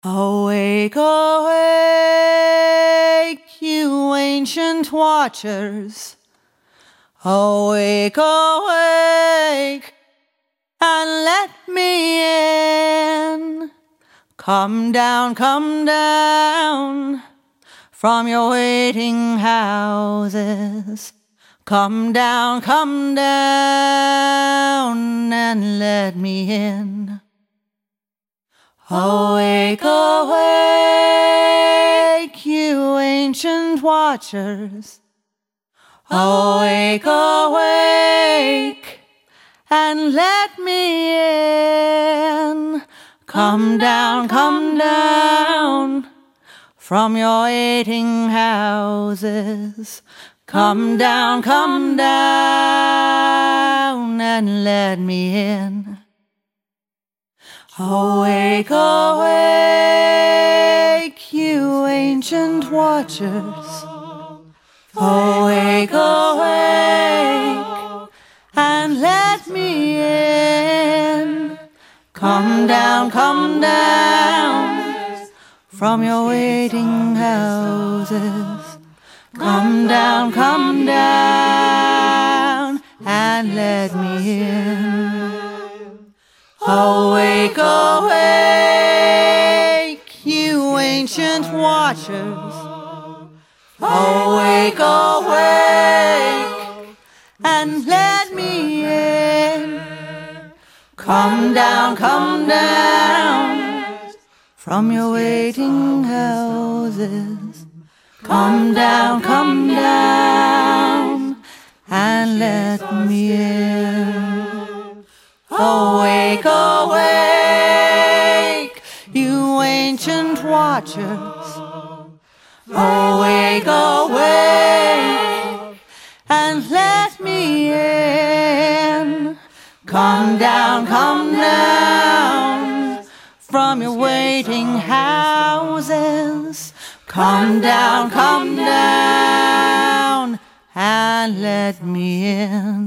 Awake, awake, you ancient watchers. Awake, awake, and let me in. Come down from your waiting houses. Come down, and let me in. Awake, awake, you ancient watchers. Awake, awake, and let me in. Come down from your waiting houses. Come down, and let me in. Awake, awake, you ancient watchers. Awake, awake, and let me in. Come down from your waiting houses. Come down, and let me in. Awake, awake, you ancient watchers. Awake, awake, and let me in. Come down from your waiting houses. Come down, and let me in. Awake, awake, you ancient watchers. Awake, awake, and let me in. Come down from your waiting houses. Come down, and let me in.